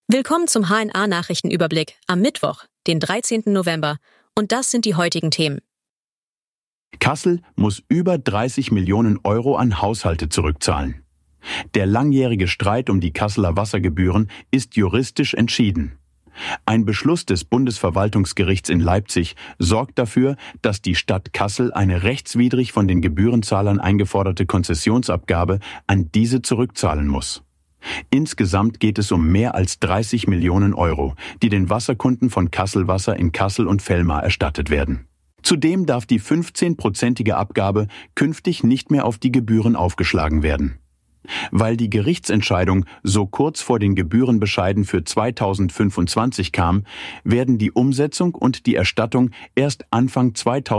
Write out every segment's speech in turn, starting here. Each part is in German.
Willkommen zum HNA-Nachrichtenüberblick am Mittwoch, den 13. November. Und das sind die heutigen Themen. Kassel muss über 30 Millionen Euro an Haushalte zurückzahlen. Der langjährige Streit um die Kasseler Wassergebühren ist juristisch entschieden. Ein Beschluss des Bundesverwaltungsgerichts in Leipzig sorgt dafür, dass die Stadt Kassel eine rechtswidrig von den Gebührenzahlern eingeforderte Konzessionsabgabe an diese zurückzahlen muss. Insgesamt geht es um mehr als 30 Millionen Euro, die den Wasserkunden von Kasselwasser in Kassel und Velmar erstattet werden. Zudem darf die 15-prozentige Abgabe künftig nicht mehr auf die Gebühren aufgeschlagen werden. Weil die Gerichtsentscheidung so kurz vor den Gebührenbescheiden für 2025 kam, werden die Umsetzung und die Erstattung erst Anfang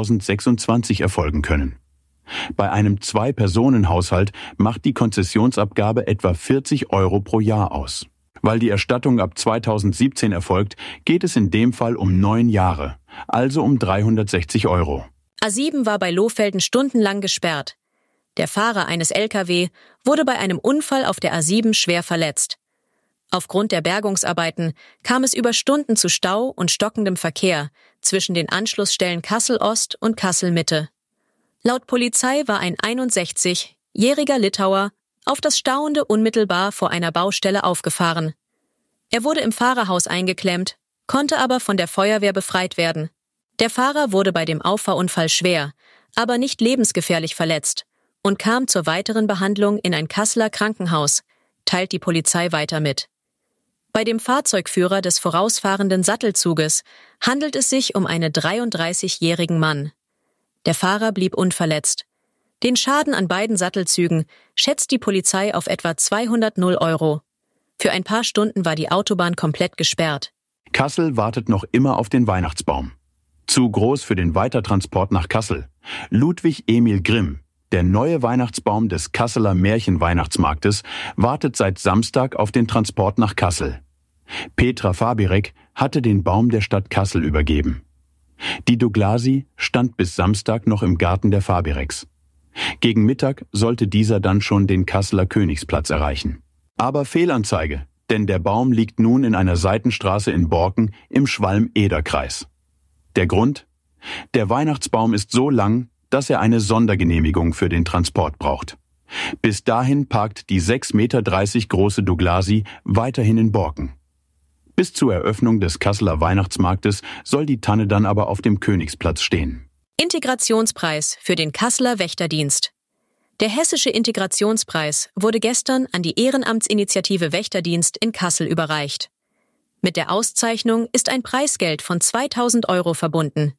2026 erfolgen können. Bei einem Zwei-Personen-Haushalt macht die Konzessionsabgabe etwa 40 Euro pro Jahr aus. Weil die Erstattung ab 2017 erfolgt, geht es in dem Fall um 9 Jahre, also um 360 Euro. A7 war bei Lohfelden stundenlang gesperrt. Der Fahrer eines Lkw wurde bei einem Unfall auf der A7 schwer verletzt. Aufgrund der Bergungsarbeiten kam es über Stunden zu Stau und stockendem Verkehr zwischen den Anschlussstellen Kassel-Ost und Kassel-Mitte. Laut Polizei war ein 61-jähriger Litauer auf das Stauende unmittelbar vor einer Baustelle aufgefahren. Er wurde im Fahrerhaus eingeklemmt, konnte aber von der Feuerwehr befreit werden. Der Fahrer wurde bei dem Auffahrunfall schwer, aber nicht lebensgefährlich verletzt und kam zur weiteren Behandlung in ein Kasseler Krankenhaus, teilt die Polizei weiter mit. Bei dem Fahrzeugführer des vorausfahrenden Sattelzuges handelt es sich um einen 33-jährigen Mann. Der Fahrer blieb unverletzt. Den Schaden an beiden Sattelzügen schätzt die Polizei auf etwa 200 Euro. Für ein paar Stunden war die Autobahn komplett gesperrt. Kassel wartet noch immer auf den Weihnachtsbaum. Zu groß für den Weitertransport nach Kassel. Ludwig Emil Grimm, der neue Weihnachtsbaum des Kasseler Märchenweihnachtsmarktes, wartet seit Samstag auf den Transport nach Kassel. Petra Fabirek hatte den Baum der Stadt Kassel übergeben. Die Douglasi stand bis Samstag noch im Garten der Fabireks. Gegen Mittag sollte dieser dann schon den Kasseler Königsplatz erreichen. Aber Fehlanzeige, denn der Baum liegt nun in einer Seitenstraße in Borken im Schwalm-Eder-Kreis. Der Grund? Der Weihnachtsbaum ist so lang, dass er eine Sondergenehmigung für den Transport braucht. Bis dahin parkt die 6,30 Meter große Douglasi weiterhin in Borken. Bis zur Eröffnung des Kasseler Weihnachtsmarktes soll die Tanne dann aber auf dem Königsplatz stehen. Integrationspreis für den Kasseler Wächterdienst. Der hessische Integrationspreis wurde gestern an die Ehrenamtsinitiative Wächterdienst in Kassel überreicht. Mit der Auszeichnung ist ein Preisgeld von 2.000 Euro verbunden.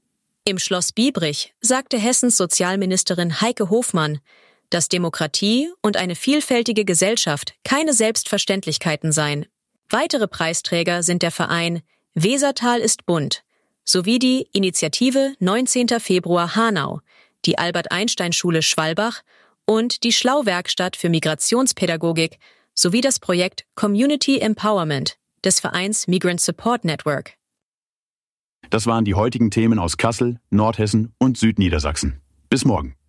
Im Schloss Biebrich sagte Hessens Sozialministerin Heike Hofmann, dass Demokratie und eine vielfältige Gesellschaft keine Selbstverständlichkeiten seien. Weitere Preisträger sind der Verein Wesertal ist bunt sowie die Initiative 19. Februar Hanau, die Albert-Einstein-Schule Schwalbach und die Schlau-Werkstatt für Migrationspädagogik sowie das Projekt Community Empowerment des Vereins Migrant Support Network. Das waren die heutigen Themen aus Kassel, Nordhessen und Südniedersachsen. Bis morgen.